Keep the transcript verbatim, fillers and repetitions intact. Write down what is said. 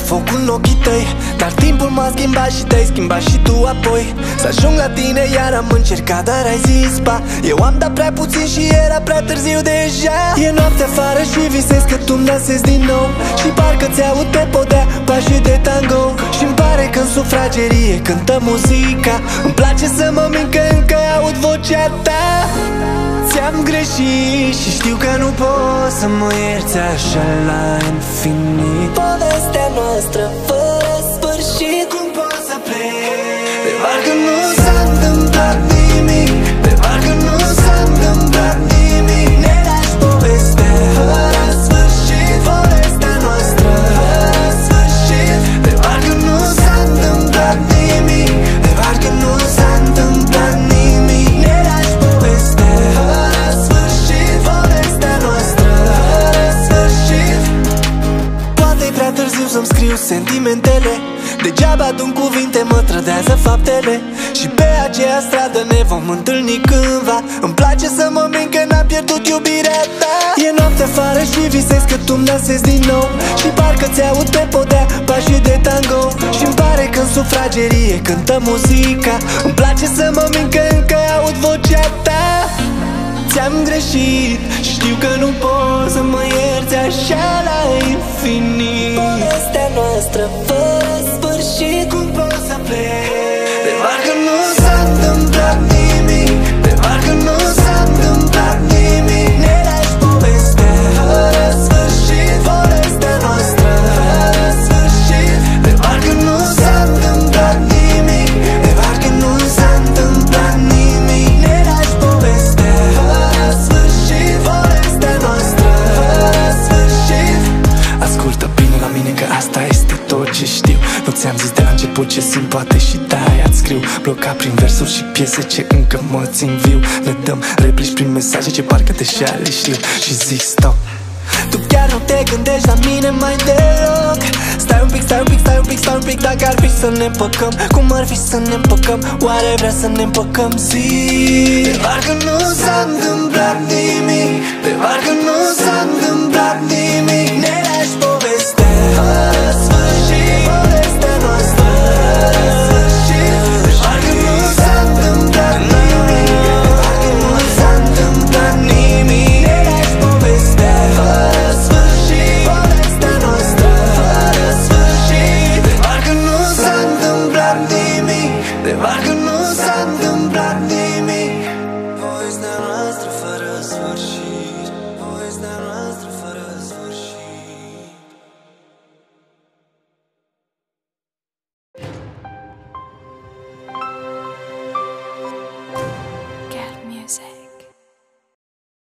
focul în ochii tăi, dar timpul m-a schimbat și te-ai schimbat și tu apoi. Să ajung la tine iar am încercat, dar ai zis ba. Eu am dat prea puțin și era prea târziu deja. E noapte afară și visez că tu-mi dansezi din nou, și parcă ți-aud pe podea pașii de tango. Și-mi pare că în sufragerie cântă muzica. Îmi place să mă mint că încă aud vocea ta. Ți-am greșit și știu că nu pot să mă ierți așa la infinit. Povestea noastră fără sfârșit. Cum pot să plec? De parcă nu s-a întâmplat nimic, de parcă nu s-a întâmplat nimic. Ne lași povestea fără sfârșit, povestea noastră fără sfârșit. De parcă nu s-a întâmplat nimic, de parcă nu s-a întâmplat nimic. Ne lași povestea fără sfârșit, povestea noastră fără sfârșit. Poate-i prea târziu să-mi scriu sentimentele, degeaba adun cuvinte, mă trădează faptele. Și pe aceea stradă ne vom întâlni cândva. Îmi place să mă mint că n-am pierdut iubirea ta. E noapte afară și visez că tu-mi dansezi din nou, și parcă ți-aud pe podea pașii de tango. Și-mi pare că în sufragerie cântă muzica. Îmi place să mă mint că încă aud vocea ta. Ți-am greșit și știu că nu pot să mă ierți așa la infinit. Povestea noastră fără sfârșit. Cum pot să plec? De parcă nu s-a întâmplat nimic, de parcă nu s-a întâmplat nimic. Ne lași povestea fără sfârșit, povestea noastră fără sfârșit. De parcă nu s-a întâmplat nimic, de parcă nu s-a întâmplat nimic. Ne lași povestea fără sfârșit, povestea noastră fără sfârșit. Ascultă bine la mine că asta este tot ce știu. Nu ți-am zis de la început ce simt, poate și de-aia îți scriu. Blocat prin versuri și piese ce încă mă țin viu. Le dăm replici prin mesaje ce parcă deja le știu. Și zic stop. Tu chiar nu te gândești la mine mai deloc. Stai un pic, stai un pic, stai un pic, stai un pic. Dacă ar fi să ne împăcăm, cum ar fi să ne împăcăm? Oare vrea să ne împăcăm? Zi. De parcă nu s-a întâmplat nimic, de parcă nu s-a întâmplat nimic. Ne lași